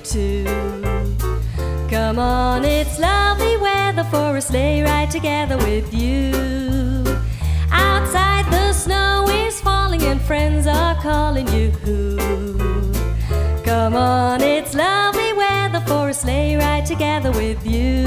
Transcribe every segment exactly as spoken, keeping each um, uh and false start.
two. Come on, it's lovely weather for a sleigh ride together with you. Outside the snow is falling and friends are calling you. Come on, it's lovely weather for a sleigh ride together with you.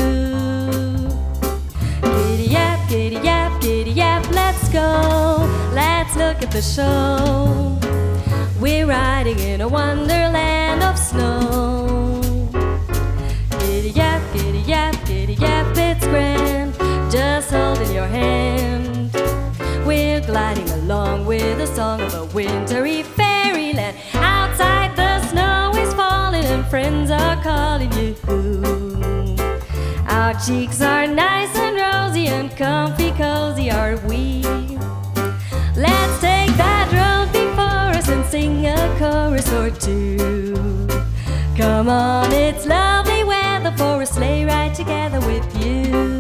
Giddy yap, giddy yap, giddy yap, let's go. Let's look at the show. We're riding in a wonderland of snow. Giddy yap, giddy yap, giddy yap, it's grand, just holding your hand. We're gliding along with the song of a wintry fairyland. Outside the snow is falling and friends are calling you. Our cheeks are nice and rosy and comfy cozy are we. Let's take that road before us and sing a chorus or two. Come on, it's lovely weather for a sleigh ride together with you.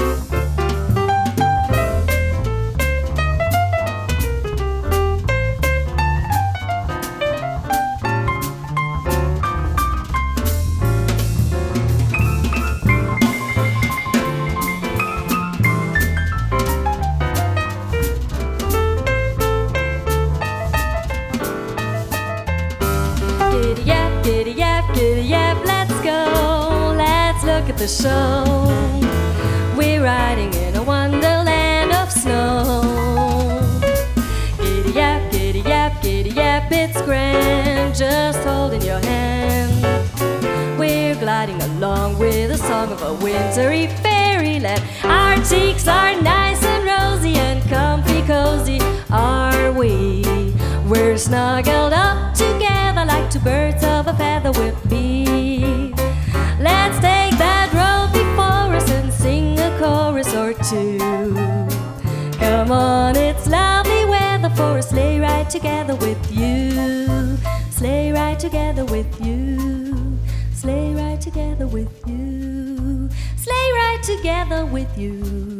Giddy yap, giddy yap, giddy yap, let's go. Let's look at the show. We're riding in a wonderland of snow. Giddy yap, giddy yap, giddy yap, it's grand, just holding your hand. We're gliding along with the song of a wintry fairyland. Our cheeks are nice and rosy and comfy cozy are we. We're snuggled up together like two birds of a feather will be. Let's take that road before us and sing a chorus or two. Come on, it's lovely weather for a sleigh ride together with you. Sleigh ride together with you. Sleigh ride together with you. Sleigh ride together with you.